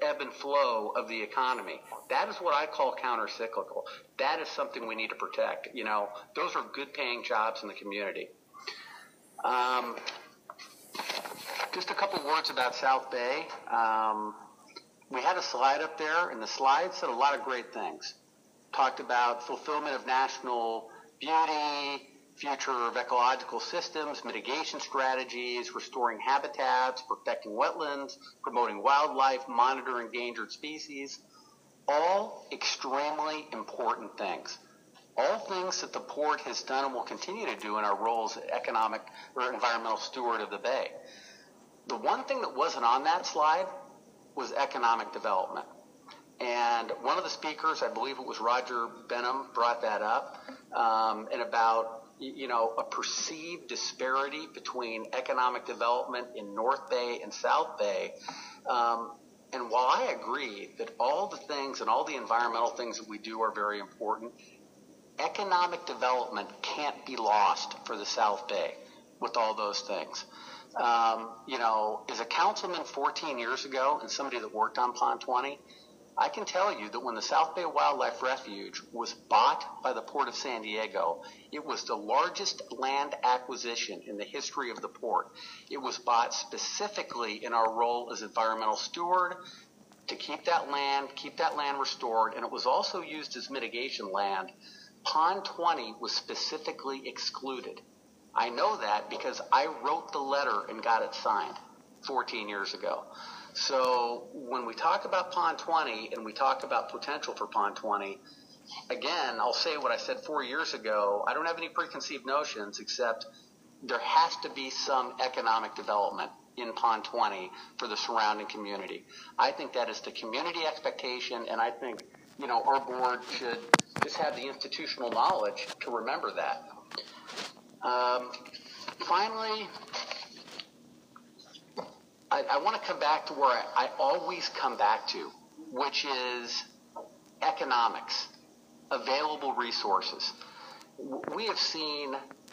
ebb and flow of the economy. That is what I call counter-cyclical. That is something we need to protect. Those are good-paying jobs in the community. Just a couple words about South Bay. We had a slide up there, and the slide said a lot of great things. Talked about fulfillment of national beauty, future of ecological systems, mitigation strategies, restoring habitats, protecting wetlands, promoting wildlife, monitoring endangered species. All extremely important things. All things that the port has done and will continue to do in our role as economic or environmental steward of the bay. The one thing that wasn't on that slide was economic development. And one of the speakers, I believe it was Roger Benham, brought that up, and about a perceived disparity between economic development in North Bay and South Bay. And while I agree that all the things and all the environmental things that we do are very important, economic development can't be lost for the South Bay with all those things. As a councilman 14 years ago and somebody that worked on Pond 20, I can tell you that when the South Bay Wildlife Refuge was bought by the Port of San Diego, it was the largest land acquisition in the history of the port. It was bought specifically in our role as environmental steward to keep that land restored, and it was also used as mitigation land. Pond 20 was specifically excluded. I know that because I wrote the letter and got it signed 14 years ago. So when we talk about Pond 20 and we talk about potential for Pond 20, again, I'll say what I said 4 years ago. I don't have any preconceived notions except there has to be some economic development in Pond 20 for the surrounding community. I think that is the community expectation, and I think, our board should just have the institutional knowledge to remember that. Finally, I want to come back to where I always come back to, which is economics, available resources. We have seen